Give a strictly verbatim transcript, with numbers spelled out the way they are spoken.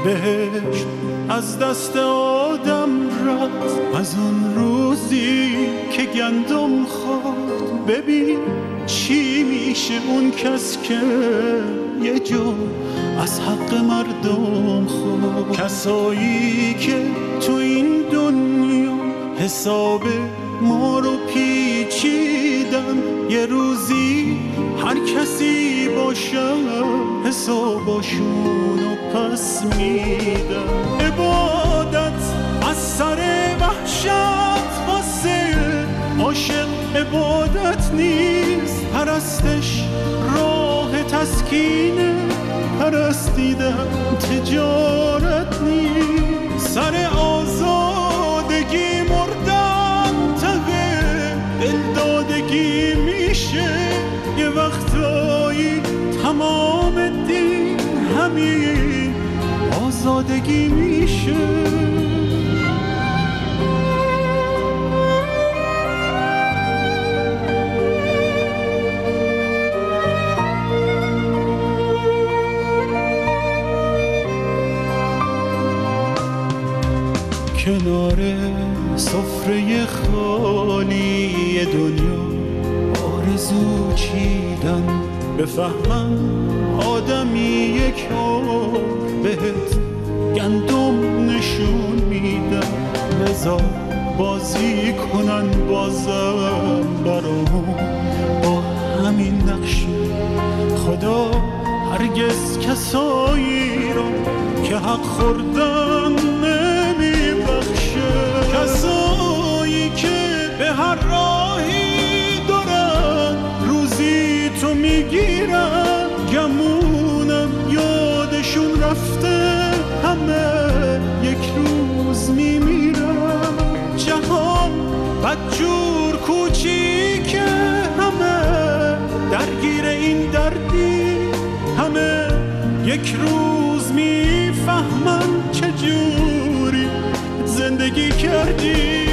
بهشت از دست آدم رفت از اون روزی که گندم خورد. ببین چی میشه اون کس که یه جو از حق مردم خورد. کسایی که تو این دنیا حساب ما رو پیچیدن، یه روزی هر کسی باشه حساباشونو پس میدن. عبادت از سر وحشت واسه عاشق عبادت نیست، پرستش راه تسکینه، پرستیدن تجارت نیست. سر آزادگی مردن ته دلدادگی میشه، یه وقتایی تمام دین همین آزادگی میشه. کنار سفره خالی دنیا آرزو چیدن، بفهمم آدمی یک عمر بهت گندم نشون میدن. لذا بازی کنن بازم برام با همین نقشه. خدا هرگز کسایی رو که حق خوردن نمیبخشه. کسایی که به هر راهی دارن روزی تو میگیرن، گمونم یادشون رفته همه یک روز میمیرن. جهان بدجور کوچیکه، همه درگیر این دردی، همه یک روز میفهمن چجوری زندگی کردی.